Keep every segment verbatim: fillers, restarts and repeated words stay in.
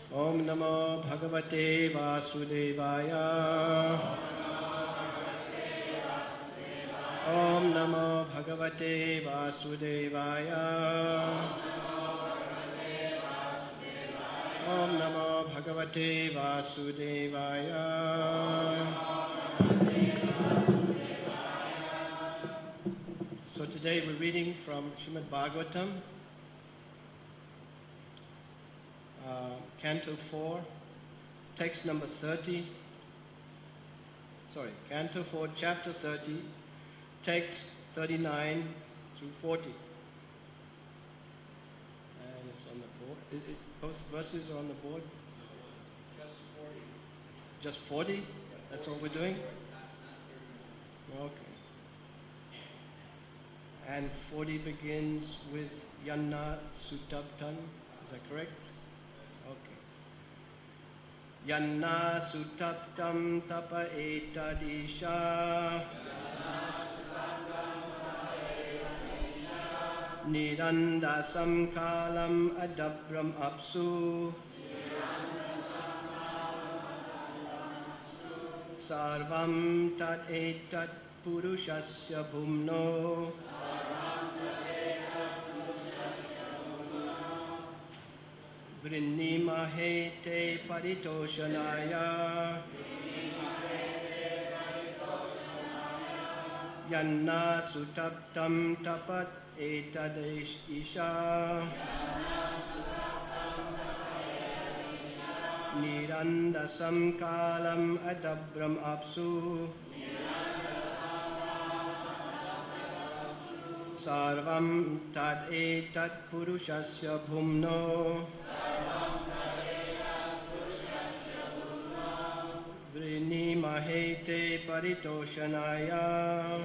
Om Namo Bhagavate Vasudevaya. Om Namo Bhagavate Vasudevaya. Om Namo Bhagavate Vasudevaya. So today we're reading from Srimad Bhagavatam, uh, Canto four, text number thirty. Sorry, Canto four, Chapter thirty, text thirty-nine through forty. And it's on the board. It, it, both verses are on the board? Just forty. Just forty? That's all we're doing? Okay. And forty begins with Yanna Sutaptan. Is that correct? Okay. Yanna Sutaptam Tapa Etadisha Nirandasam Kalam Adabram Apsu Sarvam Tat Etat Purushasya Bhumno Vrinnimahe te paritoshanaya Yanna Sutaptam Tapat Etadesh Isha Nirandasam Kalam Adabram Apsu Sarvam Tad Etat Purushasya Bhumno Vrinnimahe te paritoshanaya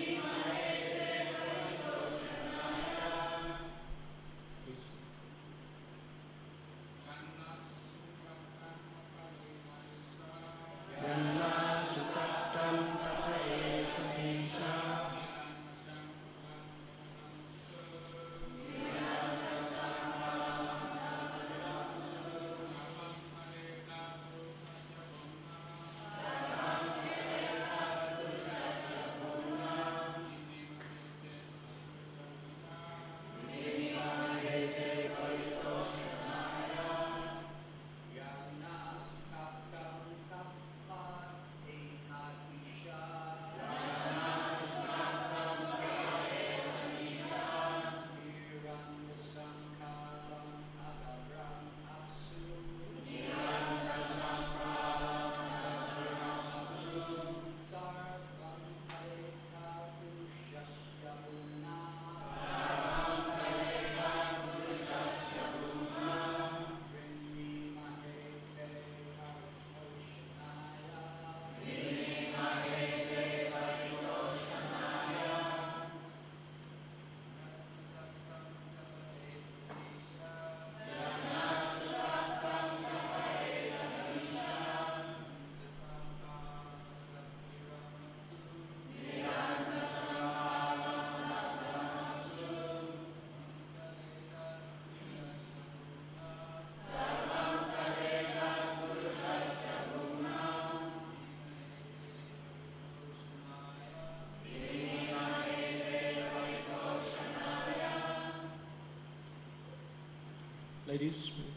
Ladies, please.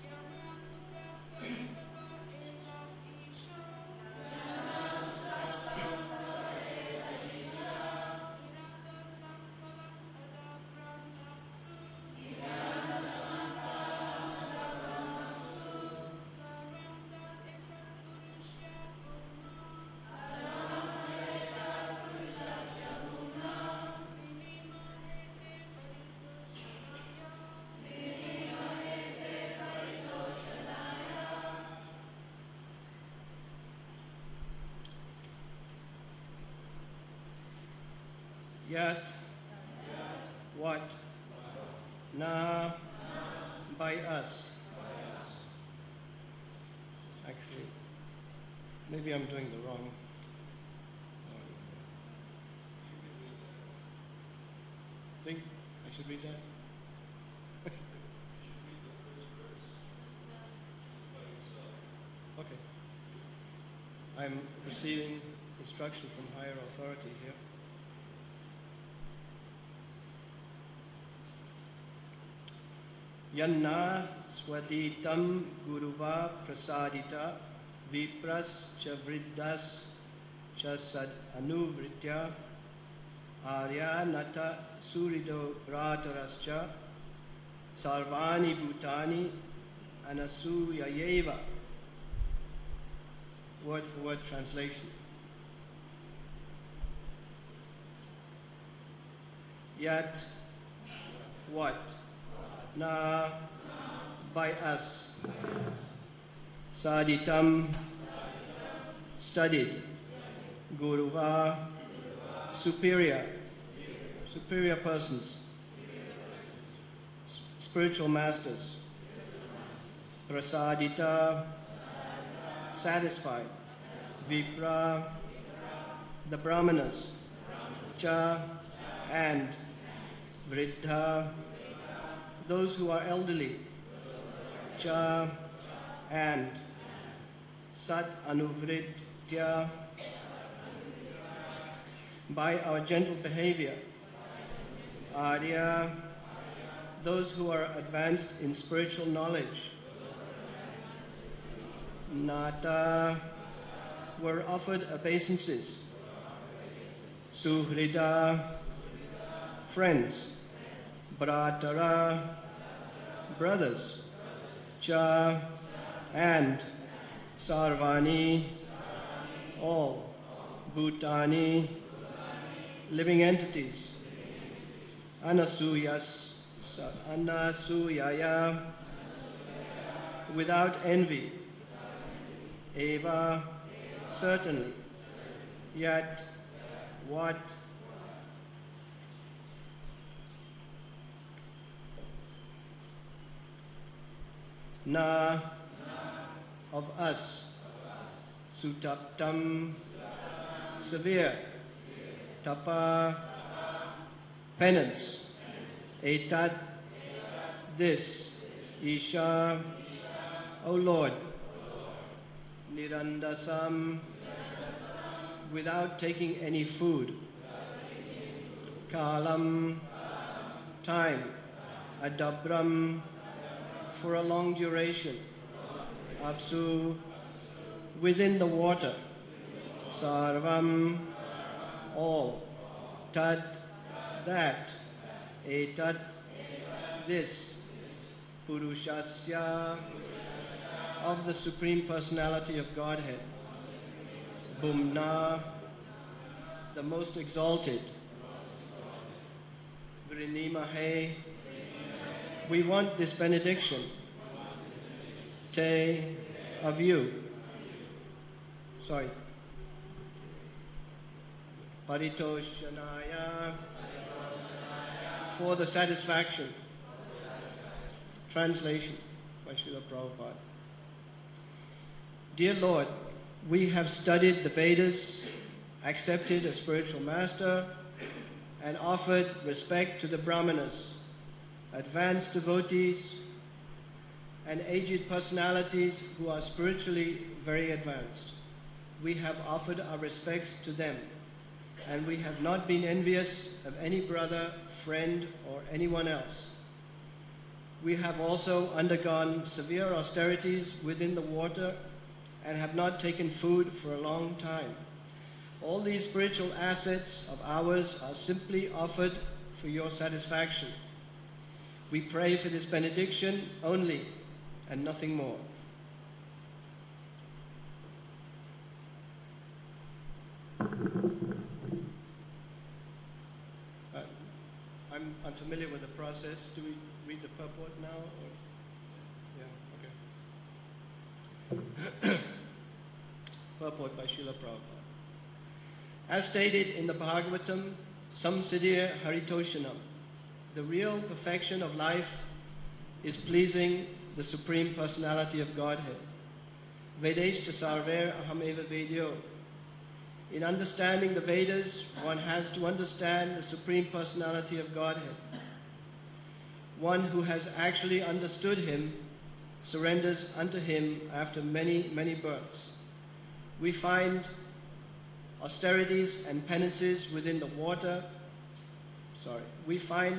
Yat, what, na, by us. Actually, maybe I'm doing the wrong. Think I should read that? I'm receiving instruction from higher authority here. Yanna swaditam guruva prasadita vipras cha vriddhas cha sad anuvritya arya nata surido ratarascha sarvani bhutani anasuyayeva. Word for word translation. Yet what? Na by us. Saditam studied. Guruva superior. Superior persons. Spiritual masters. Prasadita satisfied. Vipra the brahmanas. Cha and vriddha those who are elderly. Cha and sat anuvritya by our gentle behavior. Arya those who are advanced in spiritual knowledge. Nata were offered obeisances. Suhrida friends. Bratara brothers. Cha and Sarvani all. Bhutani living entities. Anasuyas Anasuyaya without envy. Eva certainly. Yet what? Na of us. Sutaptam severe. Tapa penance. Etat this. Isha O Lord. Nirandasam without taking any food. Kalam time. Adabram for a long duration. Apsu within the water. Sarvam all. Tat that. Etat this. Purushasya of the Supreme Personality of Godhead. Bhumna the most exalted. Vrinimahe we want this benediction. Te of you. Sorry. Paritoshanaya for the satisfaction. Translation by Srila Prabhupada. Dear Lord, we have studied the Vedas, accepted a spiritual master, and offered respect to the Brahmanas, advanced devotees, and aged personalities who are spiritually very advanced. We have offered our respects to them, and we have not been envious of any brother, friend, or anyone else. We have also undergone severe austerities within the water and have not taken food for a long time. All these spiritual assets of ours are simply offered for your satisfaction. We pray for this benediction only and nothing more. Uh, I'm, I'm familiar with the process. Do we read the purport now? Or? Yeah, okay. Purport by Srila Prabhupada. As stated in the Bhagavatam, Samsiddhya Haritoshanam, the real perfection of life is pleasing the Supreme Personality of Godhead. Vedeshta sarver aham eva vedyo. In understanding the Vedas, one has to understand the Supreme Personality of Godhead. One who has actually understood Him surrenders unto Him after many, many births. We find austerities and penances within the water. Sorry, we find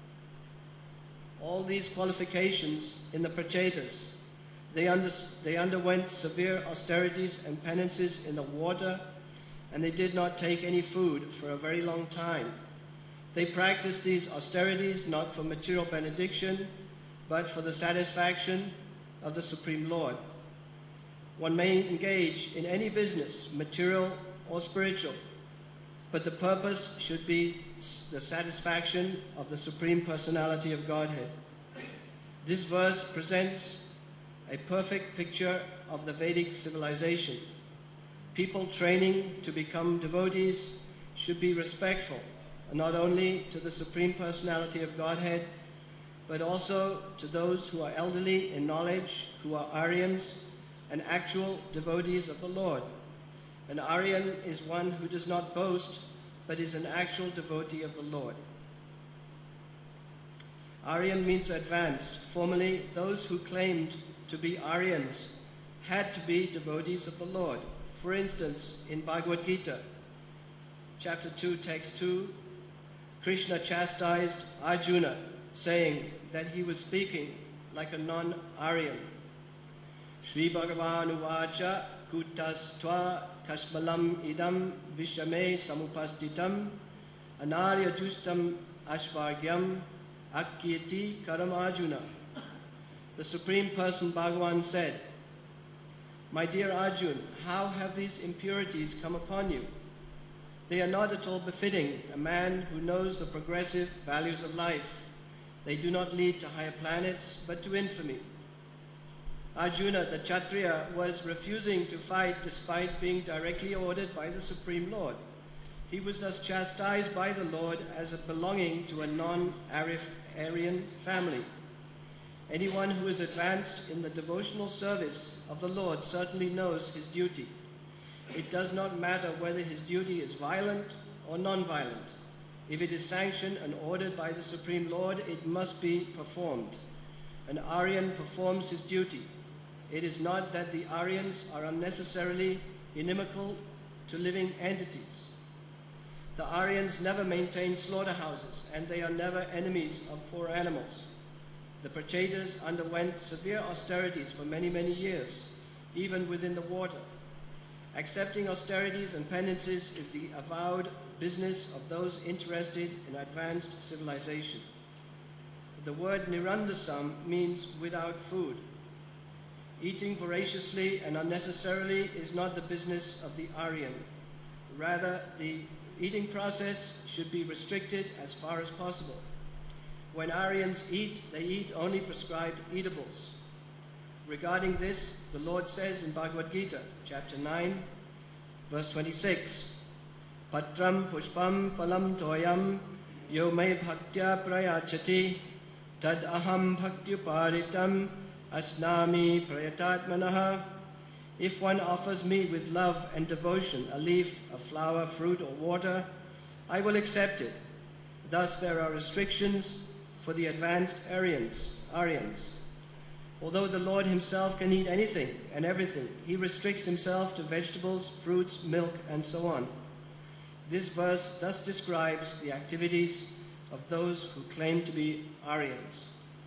all these qualifications in the Prachetas. They, under, they underwent severe austerities and penances in the water, and they did not take any food for a very long time. They practiced these austerities not for material benediction, but for the satisfaction of the Supreme Lord. One may engage in any business, material or spiritual, but the purpose should be the satisfaction of the Supreme Personality of Godhead. This verse presents a perfect picture of the Vedic civilization. People training to become devotees should be respectful, not only to the Supreme Personality of Godhead, but also to those who are elderly in knowledge, who are Aryans and actual devotees of the Lord. An Aryan is one who does not boast, but is an actual devotee of the Lord. Aryan means advanced. Formerly, those who claimed to be Aryans had to be devotees of the Lord. For instance, in Bhagavad Gita, chapter two, text two, Krishna chastised Arjuna, saying that he was speaking like a non-Aryan. Sri Bhagavan Uvacha Kutas Tva Kasmalam Idam Vishame Samupastitam Anarya Justam Ashvargyam Akkirti Karam Arjuna. The Supreme Person Bhagavan said, "My dear Arjun, how have these impurities come upon you? They are not at all befitting a man who knows the progressive values of life. They do not lead to higher planets, but to infamy." Arjuna, the Kshatriya, was refusing to fight despite being directly ordered by the Supreme Lord. He was thus chastised by the Lord as belonging to a non-Aryan family. Anyone who is advanced in the devotional service of the Lord certainly knows his duty. It does not matter whether his duty is violent or non-violent. If it is sanctioned and ordered by the Supreme Lord, it must be performed. An Aryan performs his duty. It is not that the Aryans are unnecessarily inimical to living entities. The Aryans never maintain slaughterhouses, and they are never enemies of poor animals. The Prachetas underwent severe austerities for many, many years, even within the water. Accepting austerities and penances is the avowed business of those interested in advanced civilization. The word nirandasam means without food. Eating voraciously and unnecessarily is not the business of the Aryan. Rather, the eating process should be restricted as far as possible. When Aryans eat, they eat only prescribed eatables. Regarding this, the Lord says in Bhagavad Gita, chapter nine, verse twenty-six, Patram pushpam palam toyam yo me bhaktya prayachati tad aham bhaktuparitam asnami prayatatmanaha. If one offers me with love and devotion a leaf, a flower, fruit, or water, I will accept it. Thus there are restrictions for the advanced Aryans. Aryans. Although the Lord himself can eat anything and everything, he restricts himself to vegetables, fruits, milk, and so on. This verse thus describes the activities of those who claim to be Aryans.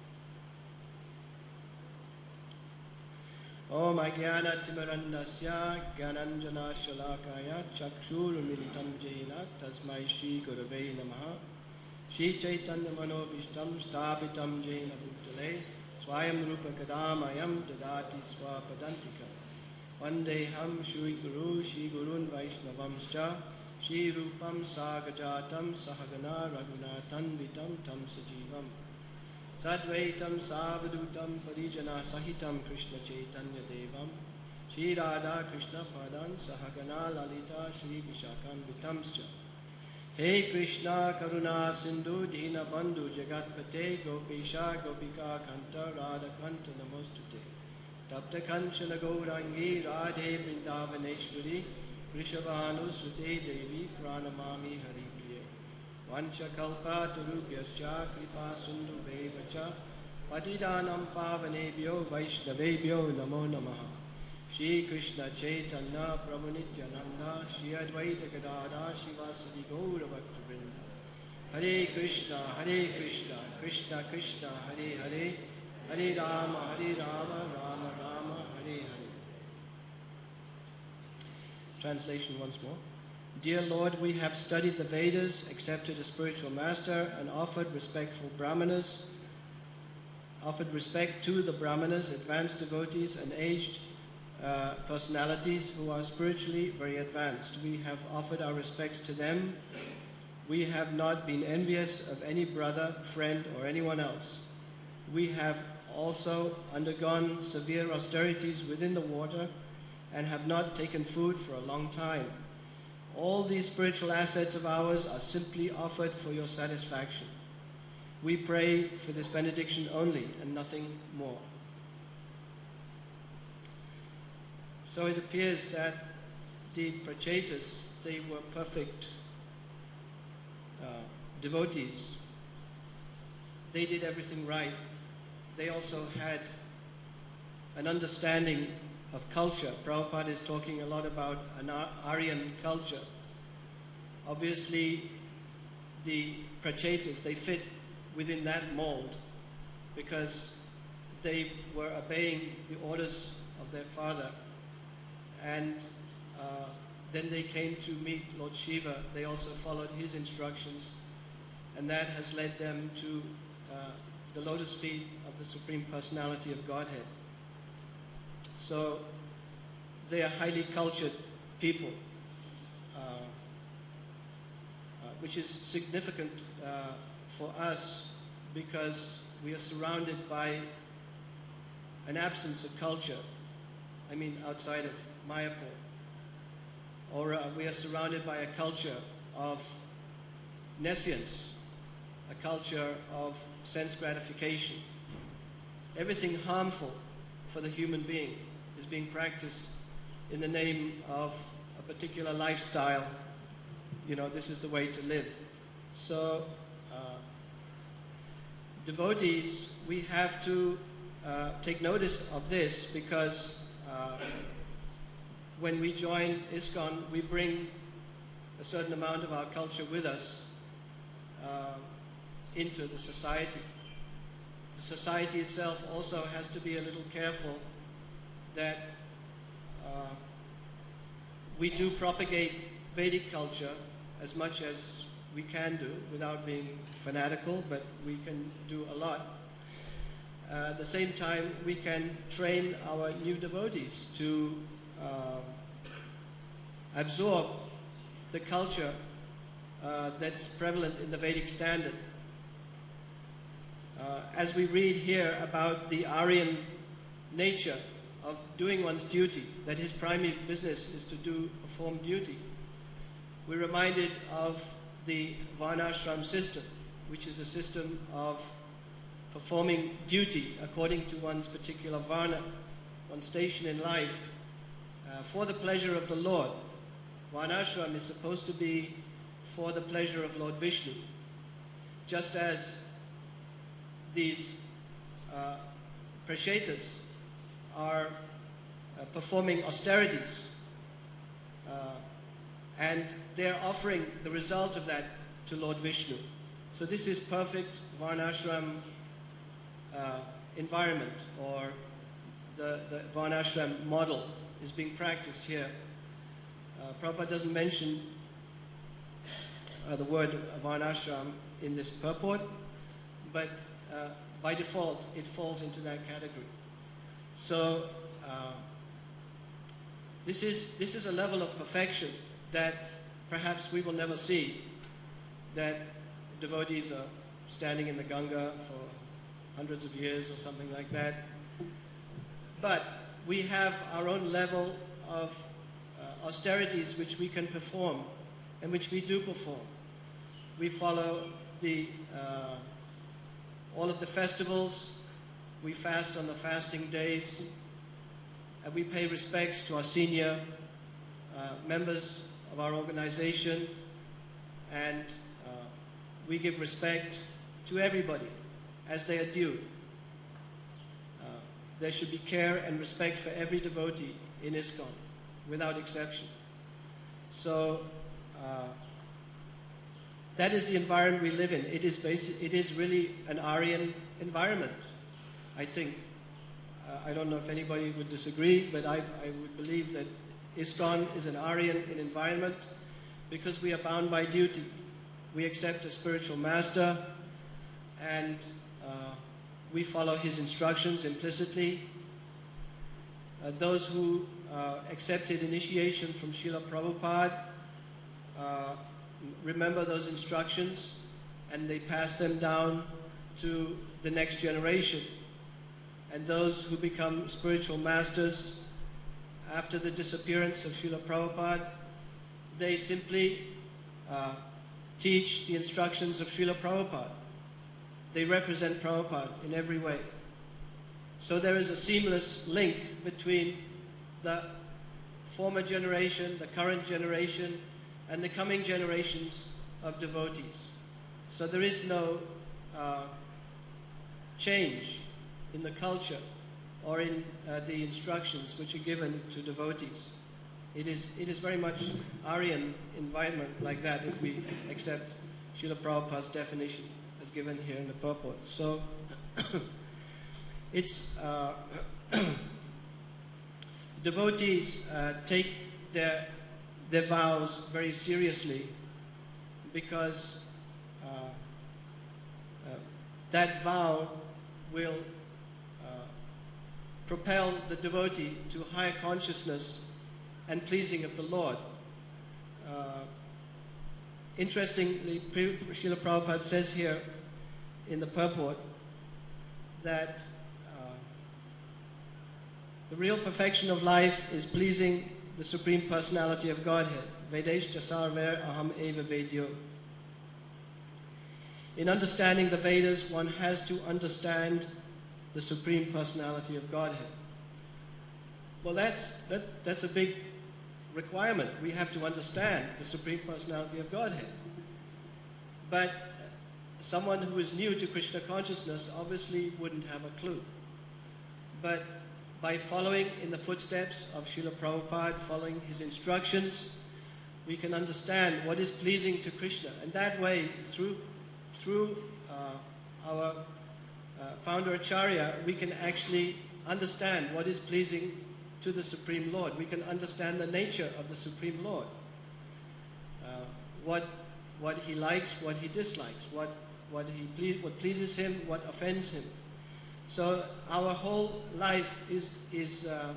Om Ajnana Timirandasya Gyananjana Shalakaya Chakshurumilitam Jena Tasmai Shri Gurave Namaha Shri Chaitanya Manobishtam Stapitam Jena Bhutale Swayam Rupa Kadamayam Dadati Swapadantika Vandeham Shri Guru Shri Gurun Vaishnavamscha Shri Rupam Sagajatam Sahagana Raghunathan Vitam Tam Sajivam Sadvaitam Savadutam Parijana Sahitam Krishna Chaitanya Devam Shri Radha Krishna Padan Sahagana Lalita Shri Vishakam Vitamscha. Hey Krishna Karuna Sindhu Dina Bandhu Jagatpate Gopisha Gopika Kanta Radha Kanta Namostute Tapta Kanchana Gaurangi Radhe Vrindavaneshwari Rishabhanu Sute Devi Pranamami Hari Vancha kalpa turubhyascha kripa sindhu bevacha patidanam pavanebhyo vaishnavebhyo namo namaha. Shri Krishna Chaitanya Prabhu Nityananda Shri Advaita Gadadhar Shivasadi Gaura Bhaktivinoda. Hare Krishna, Hare Krishna, Krishna Krishna, Hare Hare, Hare Rama, Hare Rama, Rama Rama, Hare Hare. Translation once more. Dear Lord, we have studied the Vedas, accepted a spiritual master, and offered respectful brahmanas, offered respect to the brahmanas, advanced devotees, and aged uh, personalities who are spiritually very advanced. We have offered our respects to them. We have not been envious of any brother, friend, or anyone else. We have also undergone severe austerities within the water and have not taken food for a long time. All these spiritual assets of ours are simply offered for your satisfaction. We pray for this benediction only and nothing more. So it appears that the Prachetas, they were perfect uh, devotees. They did everything right. They also had an understanding of culture. Prabhupada is talking a lot about an Aryan culture. Obviously, the Prachetas, they fit within that mold because they were obeying the orders of their father. And uh, then they came to meet Lord Shiva. They also followed his instructions. And that has led them to uh, the lotus feet of the Supreme Personality of Godhead. So they are highly cultured people, uh, uh, which is significant uh, for us because we are surrounded by an absence of culture. I mean, outside of Mayapur. Or uh, we are surrounded by a culture of nescience, a culture of sense gratification. Everything harmful for the human being is being practiced in the name of a particular lifestyle. You know, this is the way to live. So, uh, devotees, we have to uh, take notice of this because uh, when we join ISKCON, we bring a certain amount of our culture with us uh, into the society. The society itself also has to be a little careful that uh, we do propagate Vedic culture as much as we can do without being fanatical, but we can do a lot. Uh, at the same time, we can train our new devotees to uh, absorb the culture uh, that's prevalent in the Vedic standard. Uh, as we read here about the Aryan nature of doing one's duty, that his primary business is to do, perform duty, we're reminded of the Varnashram system, which is a system of performing duty according to one's particular Varna, one's station in life, uh, for the pleasure of the Lord. Varnashram is supposed to be for the pleasure of Lord Vishnu, just as these uh, Prachetas are uh, performing austerities uh, and they're offering the result of that to Lord Vishnu. So this is perfect Varnashram uh, environment, or the, the Varnashram model is being practiced here. Uh, Prabhupada doesn't mention uh, the word Varnashram in this purport, but uh, by default it falls into that category. So uh, this is this is a level of perfection that perhaps we will never see, that devotees are standing in the Ganga for hundreds of years or something like that. But we have our own level of uh, austerities which we can perform and which we do perform. We follow the uh, all of the festivals, we fast on the fasting days, and we pay respects to our senior uh, members of our organization, and uh, we give respect to everybody as they are due. Uh, there should be care and respect for every devotee in ISKCON, without exception. So uh, that is the environment we live in. It is basic, it is really an Aryan environment, I think. Uh, I don't know if anybody would disagree, but I, I would believe that ISKCON is an Aryan environment because we are bound by duty. We accept a spiritual master and uh, we follow his instructions implicitly. Uh, those who uh, accepted initiation from Srila Prabhupada uh, remember those instructions and they pass them down to the next generation. And those who become spiritual masters after the disappearance of Srila Prabhupada, they simply uh, teach the instructions of Srila Prabhupada. They represent Prabhupada in every way. So there is a seamless link between the former generation, the current generation, and the coming generations of devotees. So there is no uh, change in the culture or in uh, the instructions which are given to devotees. It is, it is very much Aryan environment like that if we accept Srila Prabhupada's definition as given here in the purport. So it's uh, devotees uh, take their, their vows very seriously because uh, uh, that vow will propel the devotee to higher consciousness and pleasing of the Lord. Uh, interestingly, Srila Prabhupada says here in the purport that uh, the real perfection of life is pleasing the Supreme Personality of Godhead. Vedeshta sarver aham eva vedyo. In understanding the Vedas, one has to understand the Supreme Personality of Godhead. Well, that's, that, that's a big requirement. We have to understand the Supreme Personality of Godhead. But someone who is new to Krishna consciousness obviously wouldn't have a clue. But by following in the footsteps of Srila Prabhupada, following his instructions, we can understand what is pleasing to Krishna. And that way, through, through uh, our Uh, founder Acharya, we can actually understand what is pleasing to the Supreme Lord. We can understand the nature of the Supreme Lord. Uh, what, what he likes, what he dislikes, what, what, he ple what pleases him, what offends him. So our whole life is, is uh,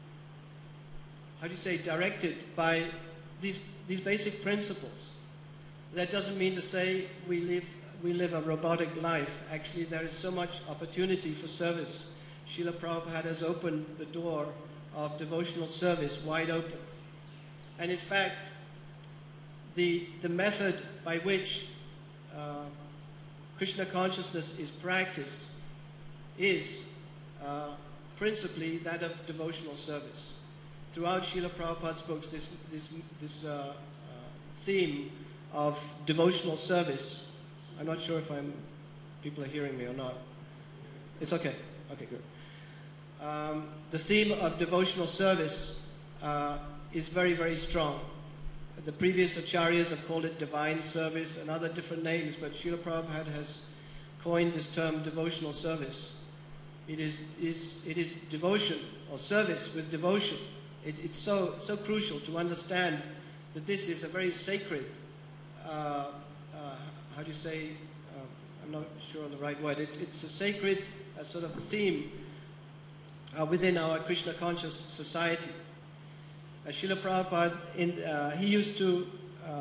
how do you say, directed by these, these basic principles. That doesn't mean to say we live we live a robotic life. Actually, there is so much opportunity for service. Srila Prabhupada has opened the door of devotional service wide open. And in fact, the, the method by which uh, Krishna consciousness is practiced is uh, principally that of devotional service. Throughout Srila Prabhupada's books, this, this, this uh, uh, theme of devotional service, I'm not sure if I'm, people are hearing me or not. It's okay. Okay, good. Um, the theme of devotional service uh, is very, very strong. The previous acharyas have called it divine service and other different names, but Srila Prabhupada has coined this term devotional service. It is, is, it is devotion or service with devotion. It, it's so, so crucial to understand that this is a very sacred uh, how do you say, uh, I'm not sure of the right word, it's, it's a sacred uh, sort of theme uh, within our Krishna conscious society. Uh, Srila Prabhupada, in, uh, he used to, uh,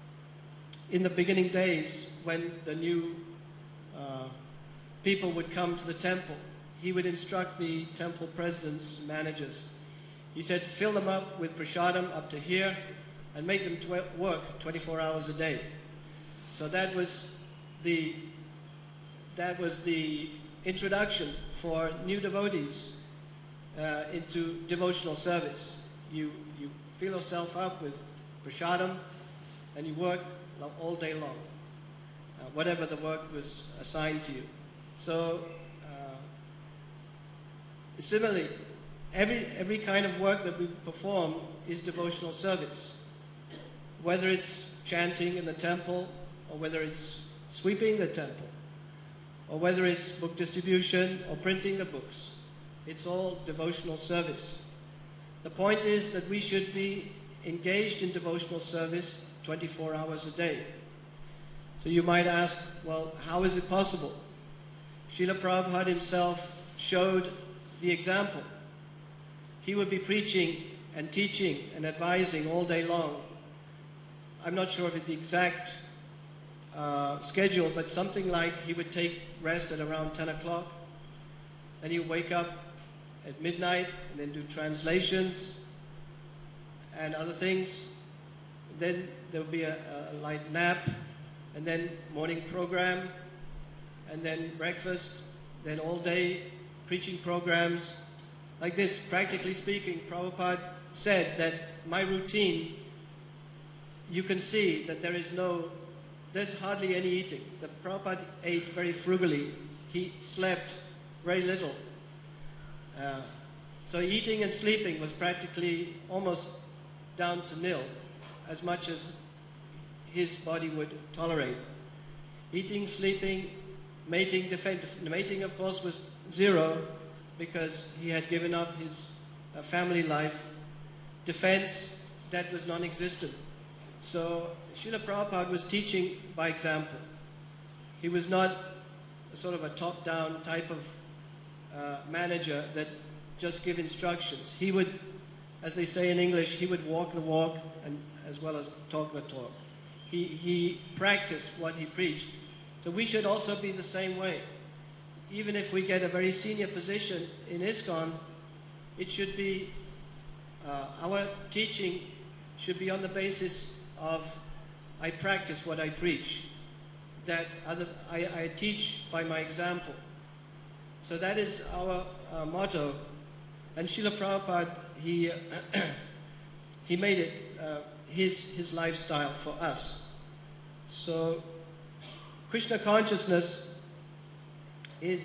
in the beginning days when the new uh, people would come to the temple, he would instruct the temple presidents, managers. He said, fill them up with prasadam up to here and make them tw work twenty-four hours a day. So that was the, that was the introduction for new devotees uh, into devotional service. You, you fill yourself up with prasadam and you work all day long, uh, whatever the work was assigned to you. So uh, Similarly, every, every kind of work that we perform is devotional service. Whether it's chanting in the temple, or whether it's sweeping the temple, or whether it's book distribution or printing the books, it's all devotional service. The point is that we should be engaged in devotional service twenty-four hours a day. So you might ask, well, how is it possible? Srila Prabhupada himself showed the example. He would be preaching and teaching and advising all day long. I'm not sure of the exact uh, schedule, but something like he would take rest at around ten o'clock. Then he would wake up at midnight and then do translations and other things. Then there would be a, a light nap, and then morning program, and then breakfast, then all day preaching programs. Like this, practically speaking, Prabhupada said that my routine, you can see that there is no, there's hardly any eating. The Prabhupada ate very frugally. He slept very little. Uh, so eating and sleeping was practically almost down to nil, as much as his body would tolerate. Eating, sleeping, mating, defend, mating of course was zero because he had given up his uh, family life. Defense, that was non-existent. So Srila Prabhupada was teaching by example. He was not a sort of a top-down type of uh, manager that just give instructions. He would, as they say in English, he would walk the walk and as well as talk the talk. He, he practiced what he preached. So we should also be the same way. Even if we get a very senior position in ISKCON, it should be, uh, our teaching should be on the basis of I practice what I preach, that other, I, I teach by my example. So that is our uh, motto. And Srila Prabhupada, he, uh, he made it uh, his, his lifestyle for us. So Krishna consciousness is,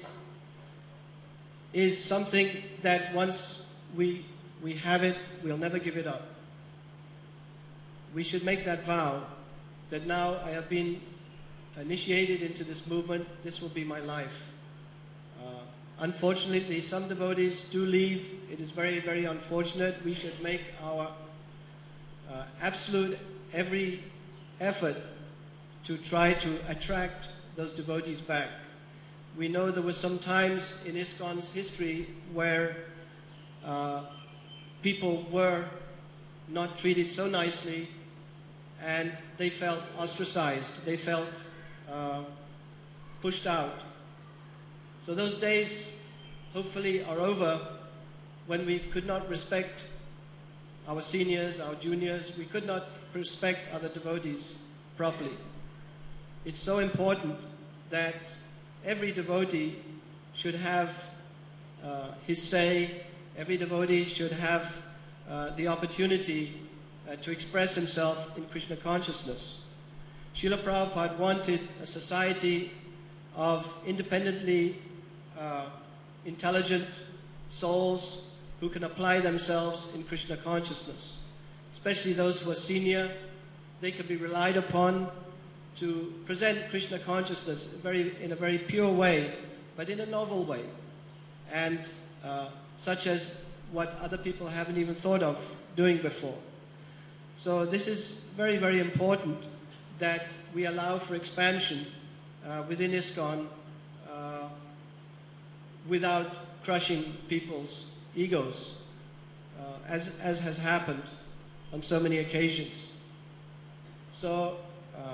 is something that once we, we have it, we'll never give it up. We should make that vow that now I have been initiated into this movement, this will be my life. Uh, unfortunately, some devotees do leave. It is very, very unfortunate. We should make our uh, absolute every effort to try to attract those devotees back. We know there were some times in ISKCON's history where uh, people were not treated so nicely and they felt ostracized, they felt uh, pushed out. So those days hopefully are over when we could not respect our seniors, our juniors, we could not respect other devotees properly. It's so important that every devotee should have uh, his say, every devotee should have uh, the opportunity uh, to express himself in Krishna consciousness. Srila Prabhupada wanted a society of independently uh, intelligent souls who can apply themselves in Krishna consciousness. Especially those who are senior, they can be relied upon to present Krishna consciousness very, in a very pure way, but in a novel way, and uh, such as what other people haven't even thought of doing before. So this is very, very important that we allow for expansion uh, within ISKCON uh, without crushing people's egos, uh, as, as has happened on so many occasions. So, uh,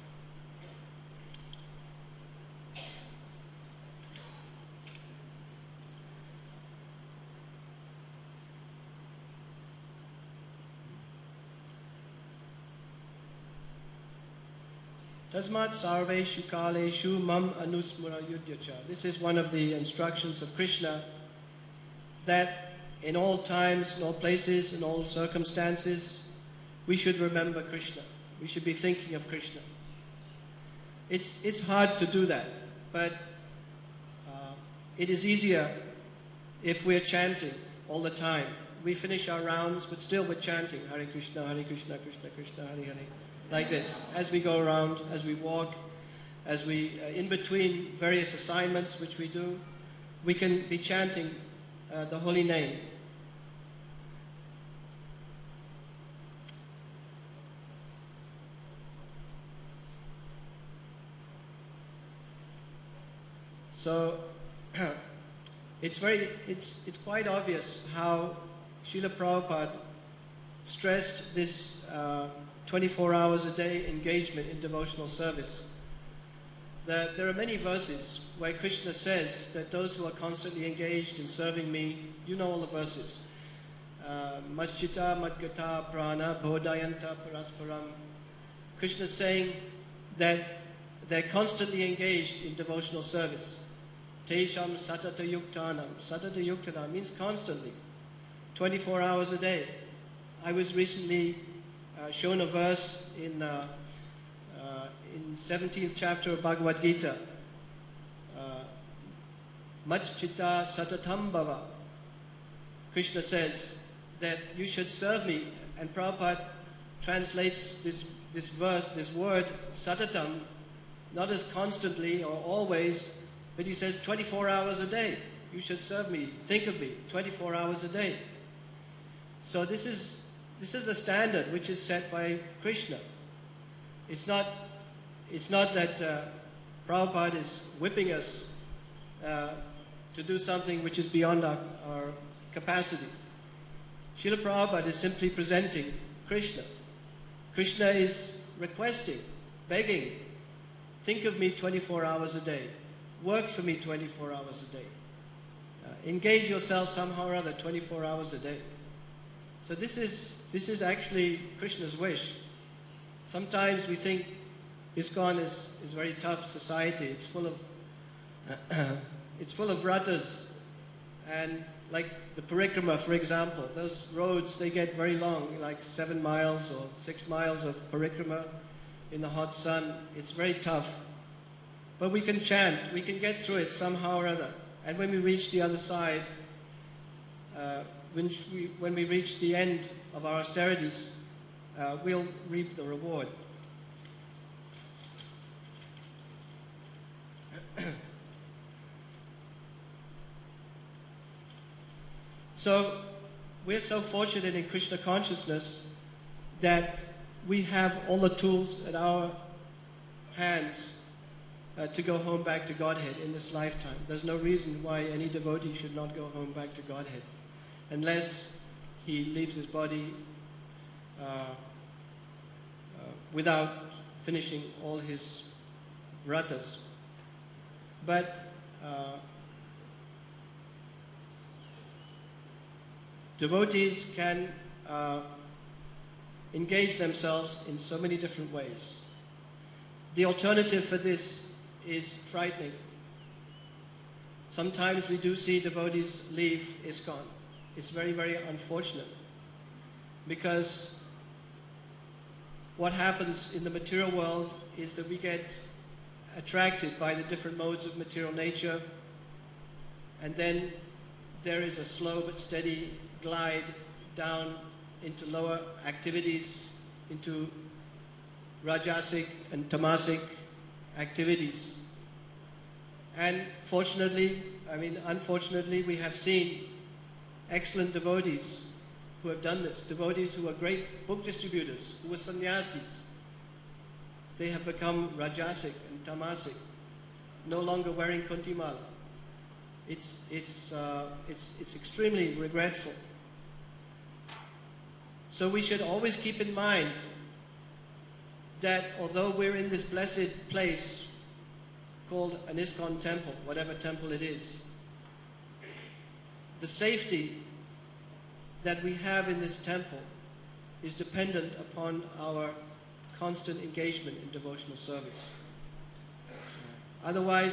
Tasmat sarveshu kaleshu mam anusmara yudhyacha. This is one of the instructions of Krishna, that in all times, in all places, in all circumstances, we should remember Krishna. We should be thinking of Krishna. It's, it's hard to do that, but uh, it is easier if we're chanting all the time. We finish our rounds, but still we're chanting Hare Krishna, Hare Krishna, Krishna Krishna, Hare Hare, like this, as we go around, as we walk, as we, uh, in between various assignments which we do, we can be chanting uh, the holy name. So it's very, it's it's quite obvious how Srila Prabhupada stressed this uh, twenty-four hours a day engagement in devotional service. That there are many verses where Krishna says that those who are constantly engaged in serving me, you know all the verses. Majchita madgata prana bodhayanta parasparam. Krishna is saying that they're constantly engaged in devotional service. Tesham satata yuktanam. Satata yuktanam means constantly, twenty-four hours a day. I was recently uh, shown a verse in uh, uh, in seventeenth chapter of Bhagavad Gita. Majchita satatam bhava. Krishna says that you should serve me, and Prabhupada translates this this verse, this word satatam, not as constantly or always, but he says twenty-four hours a day. You should serve me, think of me, twenty-four hours a day. So this is this is the standard which is set by Krishna. It's not it's not that uh, Prabhupada is whipping us uh, to do something which is beyond our, our capacity. Srila Prabhupada is simply presenting Krishna. Krishna is requesting, begging, think of me twenty-four hours a day. Work for me twenty-four hours a day. Uh, engage yourself somehow or other twenty-four hours a day. So this is, this is actually Krishna's wish. Sometimes we think ISKCON is, is a very tough society. It's full of, it's full of vratas. And like the parikrama, for example, those roads, they get very long, like seven miles or six miles of parikrama in the hot sun. It's very tough. But we can chant, we can get through it somehow or other. And when we reach the other side, uh, when, we, when we reach the end of our austerities, uh, we'll reap the reward. So, we're so fortunate in Krishna consciousness that we have all the tools at our hands uh, to go home back to Godhead in this lifetime. There's no reason why any devotee should not go home back to Godhead unless he leaves his body uh, uh, without finishing all his vratas. But uh, devotees can uh, engage themselves in so many different ways. The alternative for this is frightening. Sometimes we do see devotees leave ISKCON. It's very, very unfortunate, because what happens in the material world is that we get attracted by the different modes of material nature, and then there is a slow but steady glide down into lower activities, into rajasic and tamasic activities. And fortunately, I mean unfortunately, we have seen excellent devotees who have done this, devotees who are great book distributors, who were sannyasis. They have become rajasic and tamasic, no longer wearing kuntimala. It's, it's, uh, it's, it's extremely regretful. So we should always keep in mind that although we're in this blessed place called an ISKCON temple, whatever temple it is, the safety that we have in this temple is dependent upon our constant engagement in devotional service. Otherwise,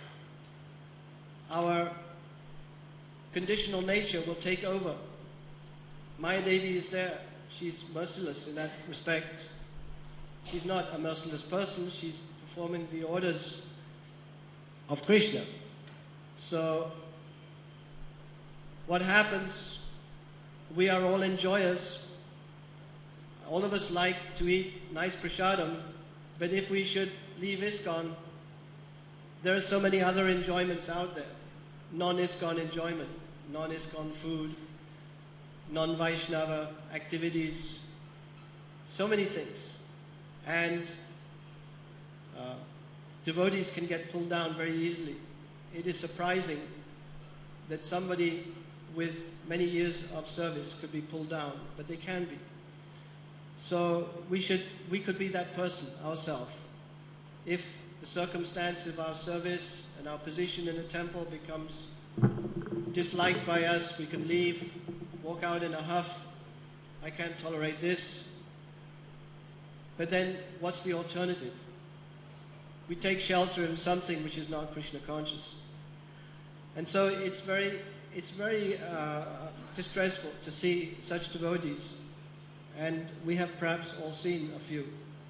our conditional nature will take over. Maya Devi is there. She's merciless in that respect. She's not a merciless person. She's performing the orders of Krishna. So what happens? We are all enjoyers. All of us like to eat nice prasadam, but if we should leave ISKCON, there are so many other enjoyments out there. Non-ISKCON enjoyment, non-ISKCON food, non-Vaishnava activities, so many things. And uh, devotees can get pulled down very easily. It is surprising that somebody with many years of service could be pulled down, but they can be. So we should, we could be that person ourselves. If the circumstance of our service and our position in the temple becomes disliked by us, we can leave, walk out in a huff. I can't tolerate this. But then what's the alternative? We take shelter in something which is not Krishna conscious. And so it's very, it's very uh, distressful to see such devotees. And we have perhaps all seen a few.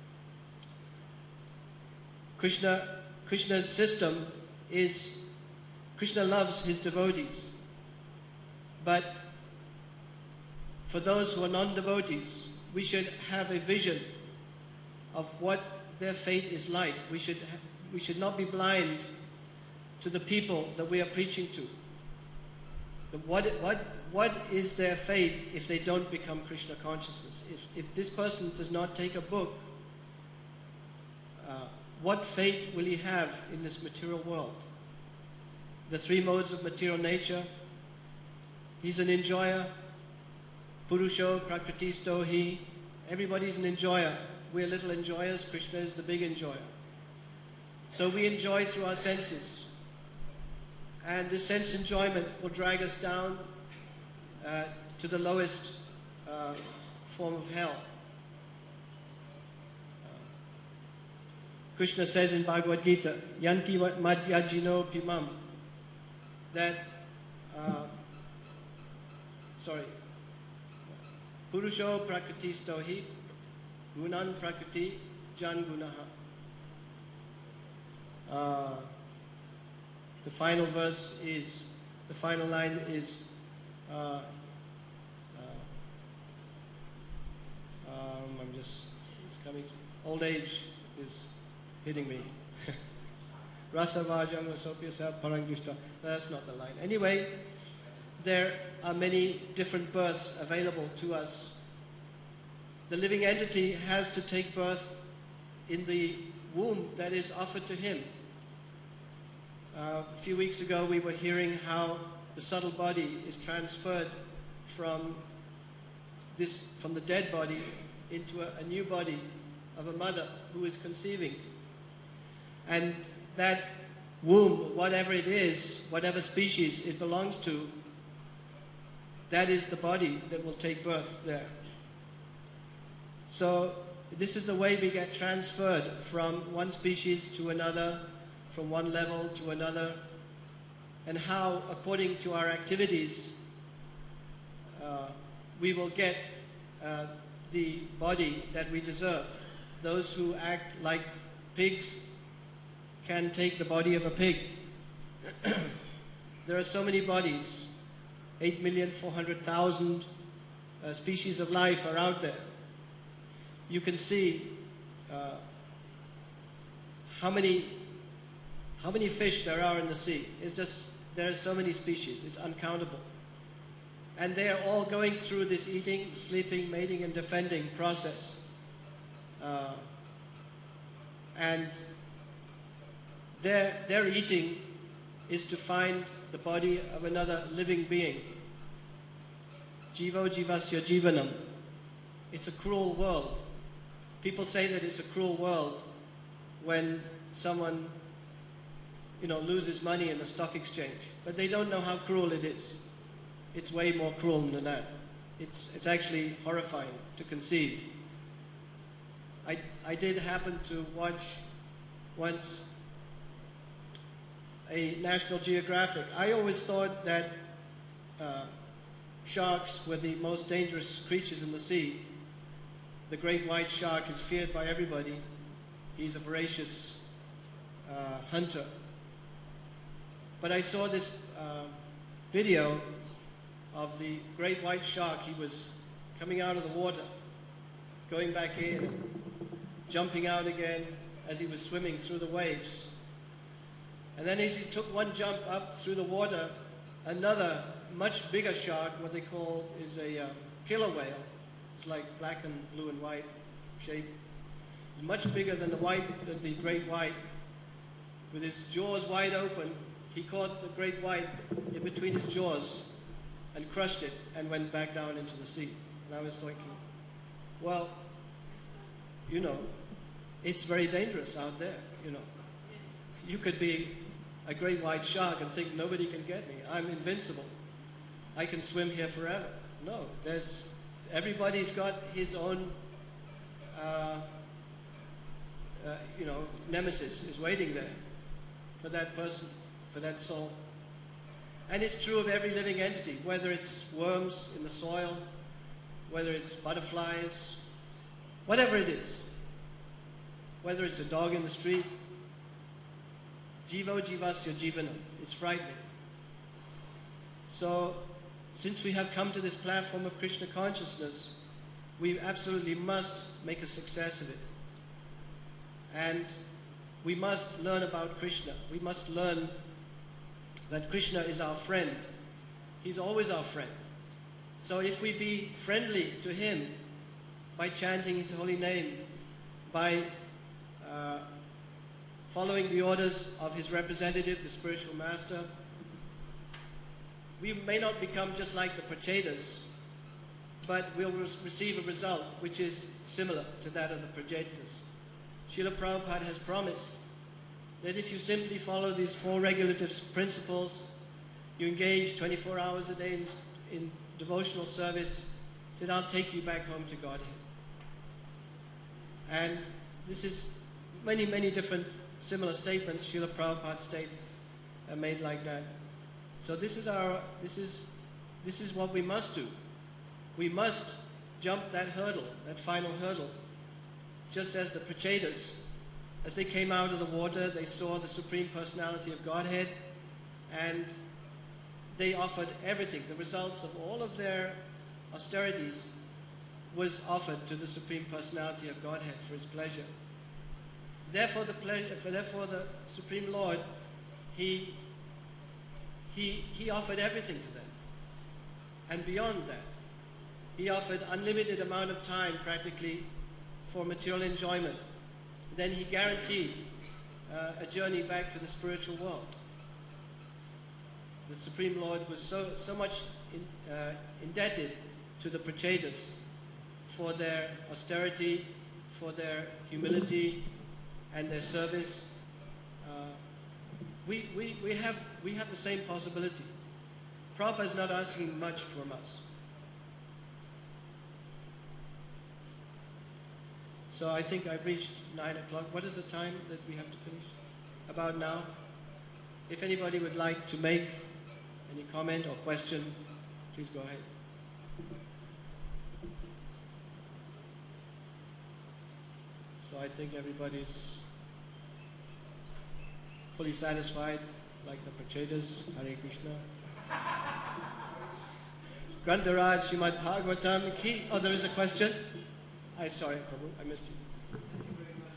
Krishna, Krishna's system is, Krishna loves his devotees. But for those who are non-devotees, we should have a vision of what their fate is like. We should, ha- we should not be blind to the people that we are preaching to. The, what, what, what is their fate if they don't become Krishna consciousness? If, if this person does not take a book, uh, what fate will he have in this material world? The three modes of material nature. He's an enjoyer. Purusho, Prakritisto, he. Everybody's an enjoyer. We're little enjoyers. Krishna is the big enjoyer. So we enjoy through our senses. And this sense enjoyment will drag us down uh, to the lowest uh, form of hell. Uh, Krishna says in Bhagavad Gita, Yanti madhyajino pimam, that, uh, sorry, Purusho prakritisto hi, gunan prakriti jan gunaha. Uh, the final verse is, the final line is, uh, uh, um, I'm just, it's coming to, old age is hitting me. Rasa vajam rasopyasa parangishta. That's not the line. Anyway, there are many different births available to us. The living entity has to take birth in the womb that is offered to him. Uh, a few weeks ago we were hearing how the subtle body is transferred from this, from the dead body into a, a new body of a mother who is conceiving. And that womb, whatever it is, whatever species it belongs to, that is the body that will take birth there. So this is the way we get transferred from one species to another, from one level to another, and how, according to our activities, uh, we will get uh, the body that we deserve. Those who act like pigs can take the body of a pig. There are so many bodies. eight million four hundred thousand uh, species of life are out there. You can see uh, how many how many fish there are in the sea. It's just, there are so many species, it's uncountable. And they are all going through this eating, sleeping, mating and defending process. Uh, and their, their eating is to find the body of another living being. Jivo jivasya jivanam. It's a cruel world. People say that it's a cruel world when someone, you know, loses money in the stock exchange. But they don't know how cruel it is. It's way more cruel than that. It's, it's actually horrifying to conceive. I, I did happen to watch once a National Geographic. I always thought that uh, sharks were the most dangerous creatures in the sea. The great white shark is feared by everybody. He's a voracious uh, hunter. But I saw this uh, video of the great white shark. He was coming out of the water, going back in, jumping out again as he was swimming through the waves. And then as he took one jump up through the water, another much bigger shark, what they call is a uh, killer whale. It's like black and blue and white shape. It's much bigger than the white, than the great white. With his jaws wide open, he caught the great white in between his jaws and crushed it and went back down into the sea. And I was thinking, well, you know, it's very dangerous out there, you know. You could be a great white shark and think nobody can get me. I'm invincible. I can swim here forever. No, there's, everybody's got his own, uh, uh, you know, nemesis is waiting there for that person, for that soul. And it's true of every living entity, whether it's worms in the soil, whether it's butterflies, whatever it is, whether it's a dog in the street. Jivo jivasya jivanam. It's frightening. So, since we have come to this platform of Krishna consciousness, we absolutely must make a success of it. And we must learn about Krishna. We must learn that Krishna is our friend. He's always our friend. So if we be friendly to him by chanting his holy name, by uh, following the orders of his representative, the spiritual master, we may not become just like the Prachetas, but we'll re receive a result which is similar to that of the Prachetas. Srila Prabhupada has promised that if you simply follow these four regulative principles, you engage twenty-four hours a day in, in devotional service, he said, I'll take you back home to Godhead. And this is many, many different similar statements Srila Prabhupada state are made like that. So this is our, this is, this is what we must do. We must jump that hurdle, that final hurdle. Just as the Prachetas, as they came out of the water, they saw the Supreme Personality of Godhead, and they offered everything. The results of all of their austerities was offered to the Supreme Personality of Godhead for his pleasure. Therefore, the pleasure, therefore the Supreme Lord, he, he, he offered everything to them. And beyond that, he offered unlimited amount of time, practically, for material enjoyment. Then he guaranteed uh, a journey back to the spiritual world. The Supreme Lord was so, so much in, uh, indebted to the Prachetas for their austerity, for their humility, and their service. Uh, we, we, we, have, we have the same possibility. Prabhupada is not asking much from us. So I think I've reached nine o'clock. What is the time that we have to finish? About now. If anybody would like to make any comment or question, please go ahead. So I think everybody's fully satisfied, like the Prachetas. Hare Krishna. Grantaraj Srimad Bhagavatam ki. Oh, there is a question. I sorry, Prabhu, I missed you. Thank you very much.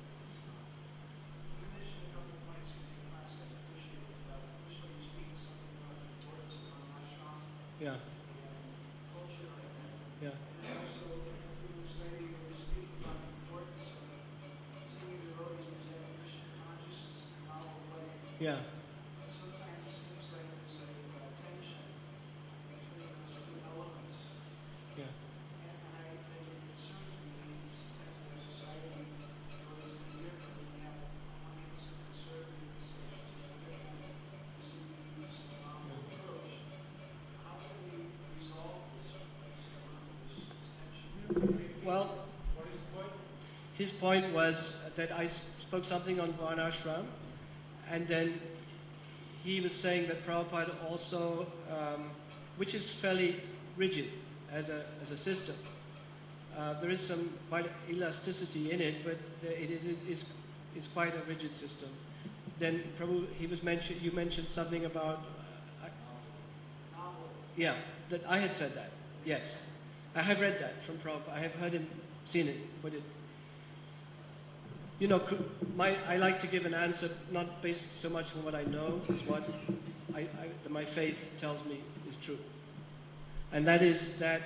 You mentioned a couple of points in your class I appreciate. Uh, initially, you speaking something about the importance of ashram, Yeah, and culture like that. yeah, And also, you were saying, you were speaking about the importance of singing devotees presenting Krishna consciousness in a novel way. yeah, But sometimes it seems like there's a uh, tension between those two elements. yeah. And I think it concerns me is that in a society where there's a year where we have on one hand some conservative decisions and on the other hand some use of novel approach. How can we resolve this, this, this tension? Well, What is the point? his point was that I spoke something on Varnashram, and then he was saying that Prabhupada also, um, which is fairly rigid as a, as a system. Uh, there is some quite elasticity in it, but it is, is, is quite a rigid system. Then Prabhu, he was mentioned, you mentioned something about uh, Novel Yeah, that I had said that. Yes, I have read that from Prabhupada. I have heard him, seen it, put it. You know, my, I like to give an answer not based so much on what I know, as what I, I, my faith tells me is true. And that is that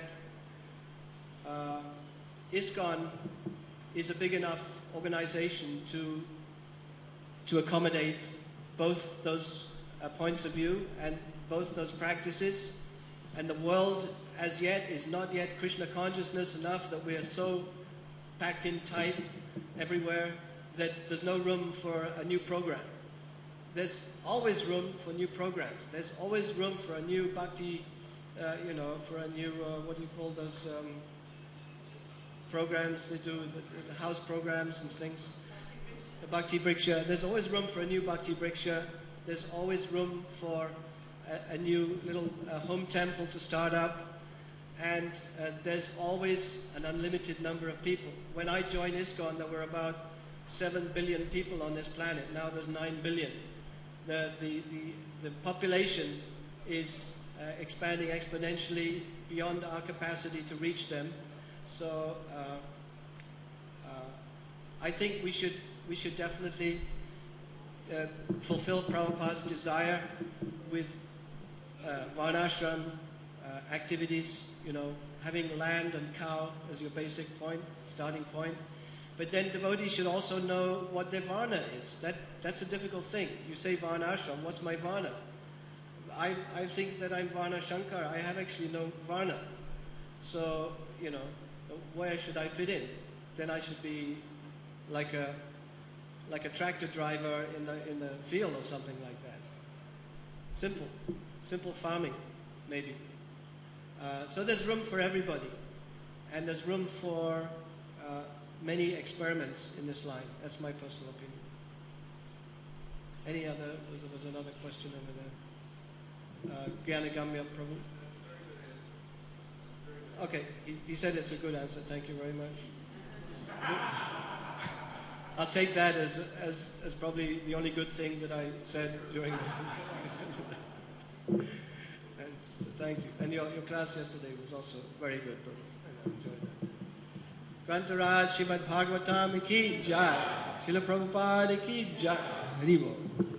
uh, ISKCON is a big enough organization to, to accommodate both those uh, points of view and both those practices. And the world, as yet, is not yet Krishna consciousness enough that we are so packed in tight everywhere that there's no room for a new program. There's always room for new programs. There's always room for a new bhakti, uh, you know, for a new, uh, what do you call those um, programs they do, the, the house programs and things. The Bhakti Briksha. There's always room for a new Bhakti Briksha. There's always room for a, a new little uh, home temple to start up. And uh, there's always an unlimited number of people. When I joined ISKCON, there were about seven billion people on this planet. Now there's nine billion. The, the, the, the population is uh, expanding exponentially beyond our capacity to reach them. So uh, uh, I think we should, we should definitely uh, fulfill Prabhupada's desire with uh, Varnashram uh, activities, you know, having land and cow as your basic point, starting point. But then devotees should also know what their Varna is. That, that's a difficult thing. You say Varnashram, what's my Varna? I, I think that I'm Varna Shankar. I have actually no Varna. So, you know, where should I fit in? Then I should be like a, like a tractor driver in the, in the field or something like that. Simple. Simple farming, maybe. Uh, so there's room for everybody. And there's room for uh, many experiments in this line. That's my personal opinion. Any other, there was another question over there. Uh, Gyanagamya Prabhu. Okay, he, he said it's a good answer. Thank you very much. I'll take that as, as, as probably the only good thing that I said during the... and so thank you. And your, your class yesterday was also very good, Prabhu. I enjoyed that. Grantaraj Srimad Bhagavatam ki jai. Srila Prabhupada ki jai. Hari Bol.